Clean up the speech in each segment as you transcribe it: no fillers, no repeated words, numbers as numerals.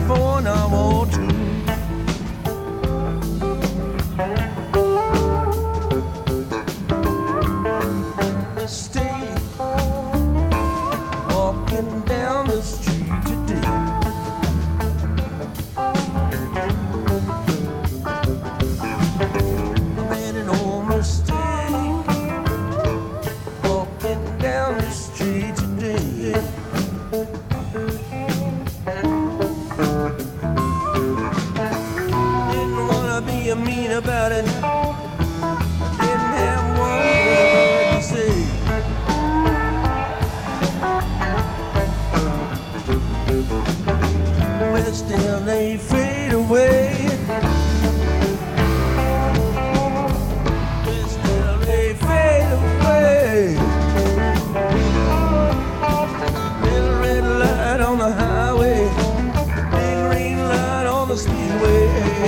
phone number too. Stay walking down the street today. I made an old mistake walking down the street today. Didn't wanna be mean about it. Didn't have one word to say. But still they fade away. But still they fade away. Little red light on the highway, big green light on the speedway.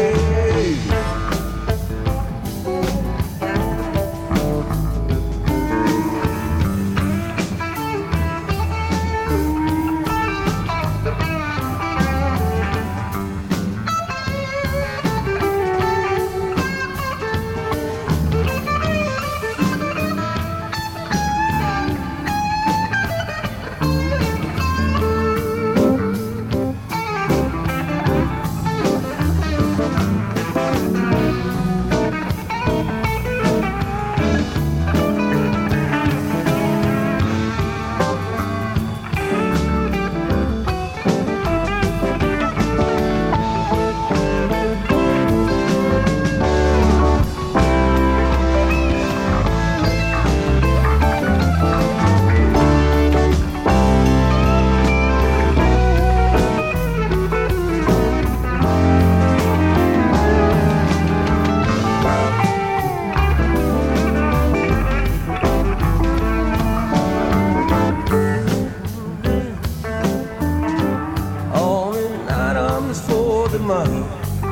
For the money,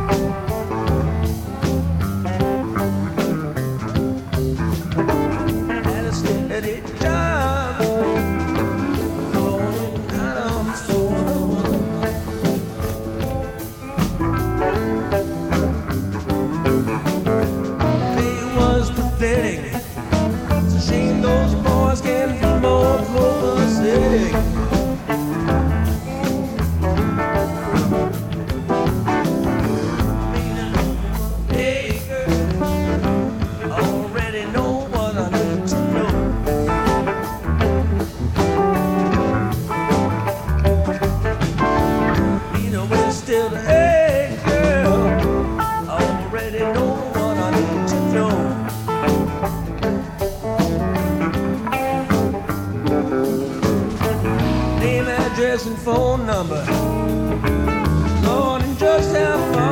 had a steady job, rolling items for the money. Pay was pathetic. It's a shame those boys can't be more prophetic. Still, hey girl, I already know what I need to know. Name, address, and phone number. Lord, and just how far